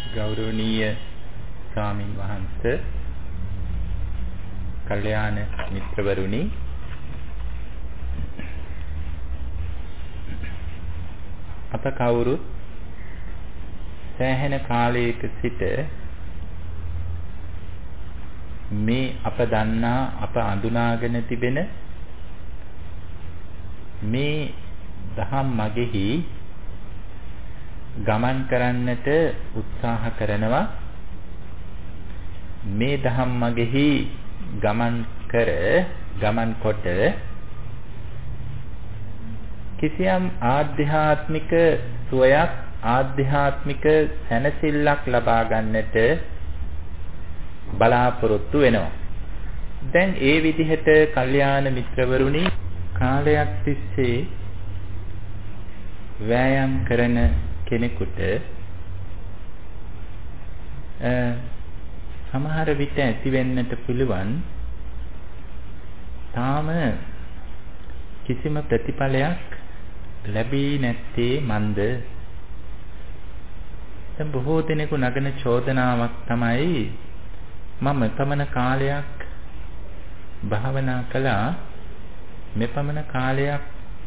ගෞරවනීය ස්වාමින් වහන්සේ, කල්යාණ මිත්‍රවරුනි, අප කවුරුත් සෑහෙන කාලයක සිට මේ අප දන්නා අප අඳුනාගෙන තිබෙන මේ දහම් මගෙහි ගමන් කරන්නට උත්සාහ කරනවා. මේ දහම් මගෙහි ගමන් කොට කිසියම් ආධ්‍යාත්මික සුවයක්, ආධ්‍යාත්මික සැනසෙල්ලක් ලබා ගන්නට බලාපොරොත්තු වෙනවා. දැන් ඒ විදිහට කල්යාණ මිත්‍රවරුනි, කාලයක් තිස්සේ වෑයම් කරන කෙනෙකුට සමහර විට ඇති වෙන්නට පුළුවන් තාම කිසිම ප්‍රතිඵලයක් ලැබී නැත්තේ මන්ද. දැන් බොහෝ දෙනෙකු නගන චෝදනාවක් තමයි, මම පමණ කාලයක් භාවනා කළා, මෙපමණ කාලයක්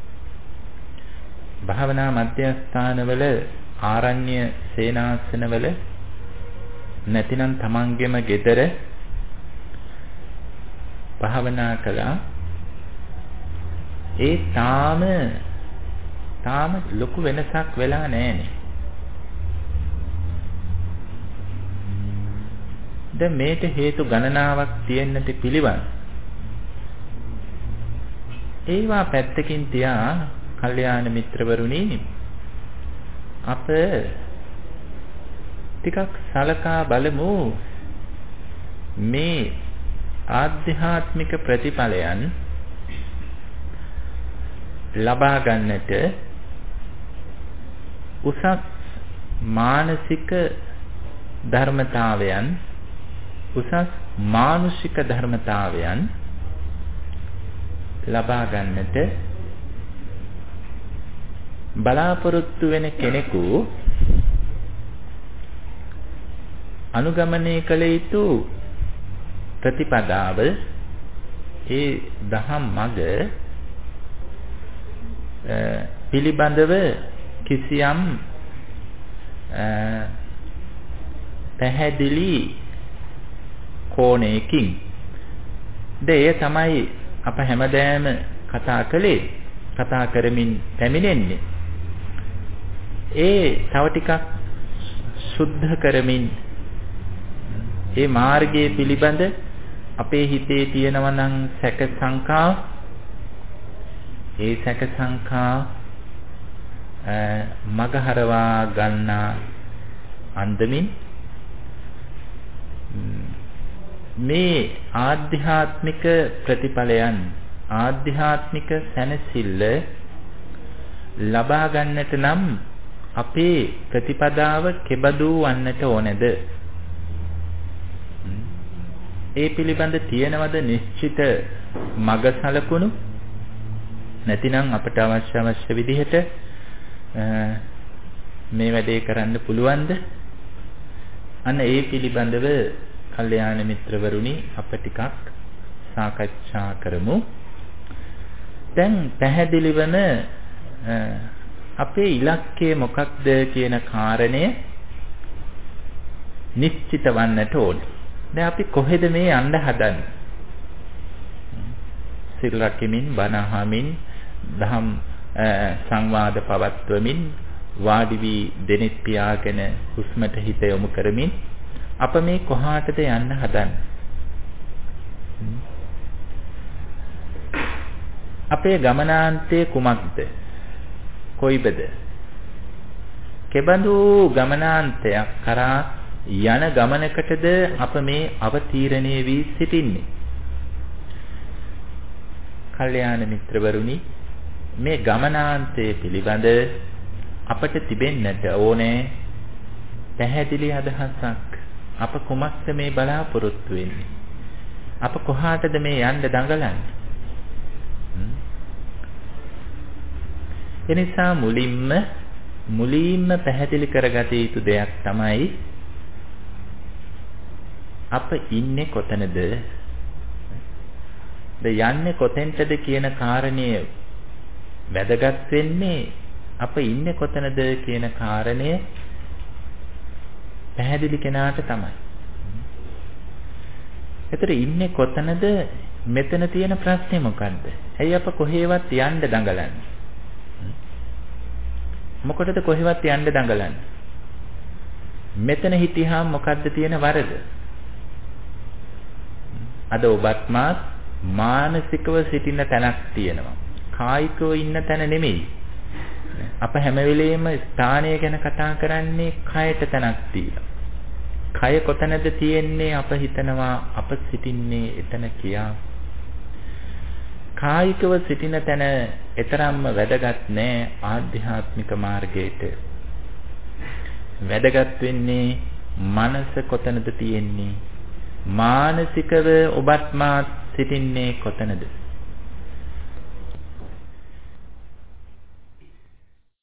භාවනා මධ්‍යස්ථානවල, ආරණ්‍ය සේනාසනවල, නැතිනම් තමන්ගේම ගෙදර භාවනා කළා. ඒ තාම ලොකු වෙනසක් වෙලා නැහැනේ. දැන් මේට හේතු ගණනාවක් තියෙන්නට පිළිවන්. ඒවා පැත්තකින් තියා කල්යාණ මිත්‍රවරුනි, අප ටිකක් සලකා බලමු මේ ආධ්‍යාත්මික ප්‍රතිඵලයන් ලබා ගන්නට උසස් මානසික ධර්මතාවයන්, උසස් මානුෂික ධර්මතාවයන් ලබා ගන්නට බලාපොරොත්තු වෙන කෙනෙකු අනුගමනය කළ යුතු ප්‍රතිපදාව, ඒ දහම් මඟ පිළිබඳව කිසියම් පැහැදිලි කෝණයකින් දෙය තමයි අප හැමදාම කතා කරමින් පැමිණෙන්නේ. ඒ තව ටිකක් සුද්ධ කරමින් ඒ මාර්ගයේ පිළිබඳ අපේ හිතේ තියෙනවා නම් සැක සංකා, ඒ සැක සංකා මගහරවා ගන්නා අන්දමින් මේ ආධ්‍යාත්මික ප්‍රතිඵලයන්, ආධ්‍යාත්මික සැනසෙල්ල ලබා ගන්නට නම් අපේ ප්‍රතිපදාව කෙබඳු වන්නට ඕනේද? ඒ පිළිබඳ තියෙනවද නිශ්චිත මඟ සලකුණු? නැතිනම් අපට අවශ්‍ය විදිහට මේ වැඩේ කරන්න පුළුවන්ද? අන්න ඒ පිළිබඳව කල්යාණ මිත්‍රවරුනි, අප ටිකක් සාකච්ඡා කරමු. දැන් පැහැදිලිවම අපේ ඉලක්කය මොකක්ද කියන කාරණය නිශ්චිත වන්නට ඕනේ. දැන් අපි කොහෙද මේ යන්න හදන්නේ? සිල් රැකීමෙන්, බණ අහමින්, දහම් සංවාද පවත්වමින්, වාඩි වී දෙනෙත් පියාගෙන හුස්මට හිත යොමු කරමින් අප මේ කොහාටද යන්න හදන්නේ? අපේ ගමනාන්තය කුමක්ද? කොයිබද? කෙබඳු ගමනාන්තයක් කරා යන ගමනකටද අප මේ අවතීර්ණය වී සිටින්නේ? කල්යාණ මිත්‍රවරුනි, මේ ගමනාන්තය පිළිබඳ අපට තිබෙන්නට ඕනේ පැහැදිලි අදහසක්. අප කුමක්ද මේ බලාපොරොත්තු වෙන්නේ? අප කොහාටද මේ යන්න දඟලන්නේ? එනිසා මුලින්ම පැහැදිලි කරගත යුතු දෙයක් තමයි අප ඉන්නේ කොතනද? යන්නේ කොතෙන්ටද කියන කාරණය වැදගත් වෙන්නේ අප ඉන්නේ කොතනද කියන කාරණය පැහැදිලි කෙනාට තමයි. ඒතර ඉන්නේ කොතනද? මෙතන තියෙන ප්‍රශ්නේ මොකද්ද? ඇයි අප කොහෙවත් යන්න දඟලන්නේ? මොකටද කොහෙවත් යන්න දඟලන්නේ? මෙතන හිටියාම මොකද්ද තියෙන වරද? අද ඔබත් මාත් මානසිකව සිටින තැනක් තියෙනවා. කායිකව ඉන්න තැන නෙමෙයි. අප හැම වෙලෙම ස්ථානය ගැන කතා කරන්නේ කයට තැනක් තියලා. කය කොතනද තියෙන්නේ? අප හිතනවා අප සිටින්නේ එතන කියා. කායිකව සිටින තැන එතරම්ම වැදගත් නෑ ආධ්‍යාත්මික මාර්ගයට. වැදගත් වෙන්නේ මනස කොතනද තියෙන්නේ? මානසිකව ඔබත් මාත් සිටින්නේ කොතනද?